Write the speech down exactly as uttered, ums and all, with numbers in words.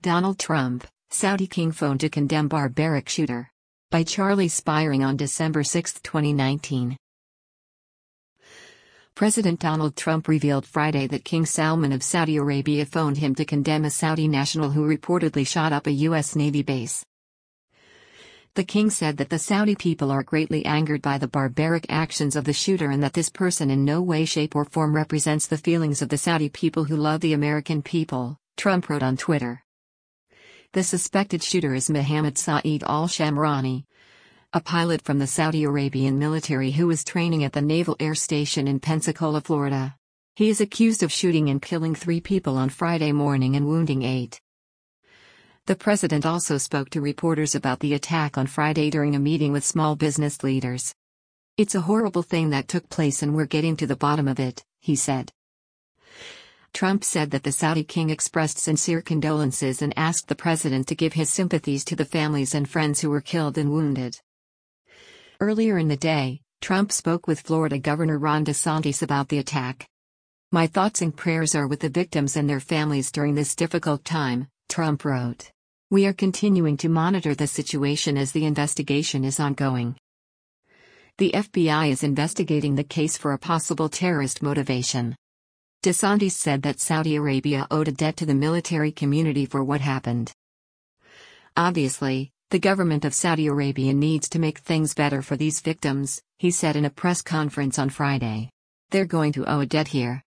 Donald Trump, Saudi king phoned to condemn barbaric shooter. By Charlie Spiring on December sixth, twenty nineteen. President Donald Trump revealed Friday that King Salman of Saudi Arabia phoned him to condemn a Saudi national who reportedly shot up a U S Navy base. The king said that the Saudi people are greatly angered by the barbaric actions of the shooter and that this person in no way, shape or form represents the feelings of the Saudi people who love the American people, Trump wrote on Twitter. The suspected shooter is Mohammed Saeed al-Shamrani, a pilot from the Saudi Arabian military who was training at the Naval Air Station in Pensacola, Florida. He is accused of shooting and killing three people on Friday morning and wounding eight. The president also spoke to reporters about the attack on Friday during a meeting with small business leaders. "It's a horrible thing that took place and we're getting to the bottom of it," he said. Trump said that the Saudi king expressed sincere condolences and asked the president to give his sympathies to the families and friends who were killed and wounded. Earlier in the day, Trump spoke with Florida Governor Ron DeSantis about the attack. "My thoughts and prayers are with the victims and their families during this difficult time," Trump wrote. "We are continuing to monitor the situation as the investigation is ongoing." The F B I is investigating the case for a possible terrorist motivation. DeSantis said that Saudi Arabia owed a debt to the military community for what happened. "Obviously, the government of Saudi Arabia needs to make things better for these victims," he said in a press conference on Friday. "They're going to owe a debt here."